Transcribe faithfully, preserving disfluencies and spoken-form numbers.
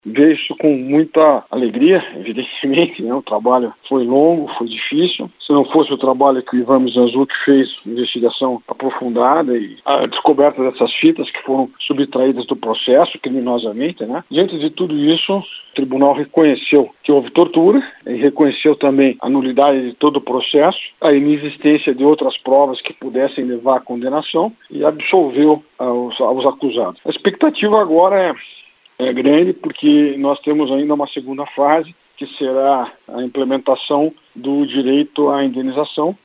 vejo isso com muita alegria, evidentemente, né? O trabalho foi longo, foi difícil. Se não fosse o trabalho que o Ivan Mizanzuki fez, investigação aprofundada e a descoberta dessas fitas que foram subtraídas do processo criminosamente, né? Diante de tudo isso, o tribunal reconheceu que houve tortura e reconheceu também a nulidade de todo o processo, a inexistência de outras provas que pudessem levar à condenação e absolveu aos, aos acusados. A expectativa agora é é grande porque nós temos ainda uma segunda fase, que será a implementação do direito à indenização,